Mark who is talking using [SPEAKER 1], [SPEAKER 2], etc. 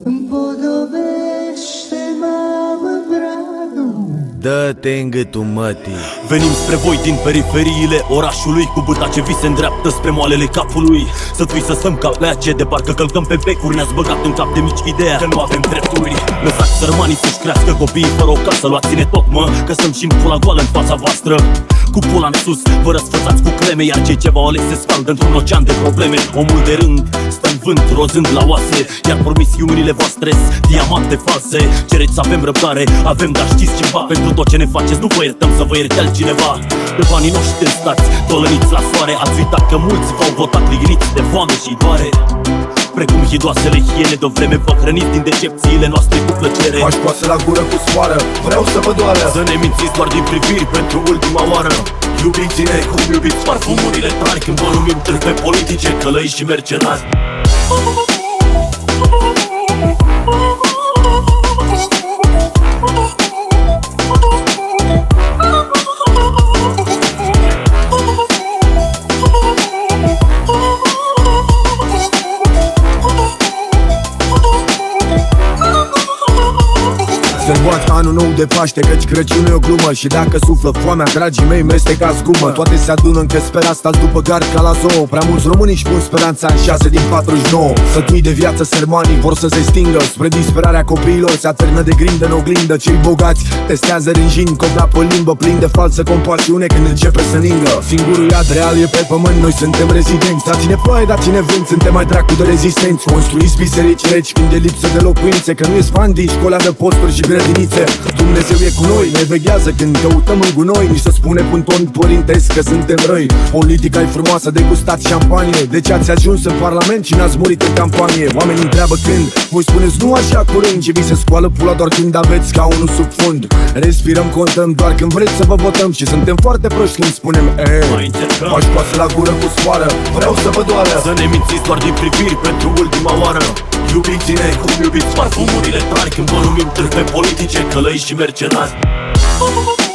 [SPEAKER 1] Împodobește-mă, mândranul.
[SPEAKER 2] Dă-te în gâtul mătii.
[SPEAKER 3] Venim spre voi din periferiile orașului, cu bâta ce vi se îndreaptă spre moalele capului. Să-ți să stăm ca pleace, de parcă călcăm pe becuri. Ne-ați băgat în cap de mici ideea că nu avem drepturi. Lăsați sărmanii să-și crească copiii fără o casă. Luați-ne tot, mă, că stăm și în pula goală în fața voastră. Cu pula în sus, vă răsfățați cu creme, iar cei ce v-au ales se spaldă într-un ocean de probleme. Omul de rând stă în vânt, rozând la oase, iar promisiunile voastre diamante false. Cereți să avem răbdare, avem, dar știți ceva? Pentru tot ce ne faceți nu vă iertăm, să vă ierte altcineva. Pe banii noștri stați, tolăniți la soare. Ați uitat că mulți v-au votat ligniți de foame și doare. Precum hidoasele hiene de-o vreme vă hrăniți din decepțiile noastre cu plăcere.
[SPEAKER 4] Faci coasă la gură cu soară, vreau să vă doară.
[SPEAKER 3] Să ne mințiți doar din priviri pentru ultima oară. Iubiți-ne cum iubiți parfumurile tari, când vă numim târfe politice, călăi și mercenari.
[SPEAKER 4] Sărbătoare anul nou de Paște, căci Crăciunul e o glumă. Și dacă suflă foamea, dragii mei, mestecați gumă. Toate se adună încă sper, stați după gard ca la zoo. Prea mulți români își pun speranța în 6 din 49. Sătui de viață sărmanii vor să se stingă. Spre disperarea copiilor se atârnă de grindă în oglindă. Cei bogați testează rinjini, cobra pe limbă, plin de falsă compasiune când începe să ningă. Singurul iad real e pe pământ, noi suntem rezidenți. Dați-ne ploaie, dați-ne vânt, suntem mai dracu de rezistenți. Construiți biserici reci când e lipsă de locuințe, că nu e sfandi, școala de posturi și grădinițe. Dumnezeu e cu noi, ne veghează când căutăm în gunoi. Nici să spune cu un ton părintesc că suntem răi. Politica e frumoasă de gustat șampanie. De ce ați ajuns în parlament și n-ați murit în campanie? Oamenii întreabă când, voi spuneți nu așa curând. Și vi se scoală pula doar când aveți ca unul sub fund. Respirăm, contăm doar când vreți să vă votăm. Și suntem foarte proști când spunem faci coasă la gură cu soară, vreau să vă doară.
[SPEAKER 3] Să ne mințiți doar din priviri pentru ultima oară. Iubiți-ne cum iubiți parfumurile tari, când vă numim târfe politice, călăi și mercenari.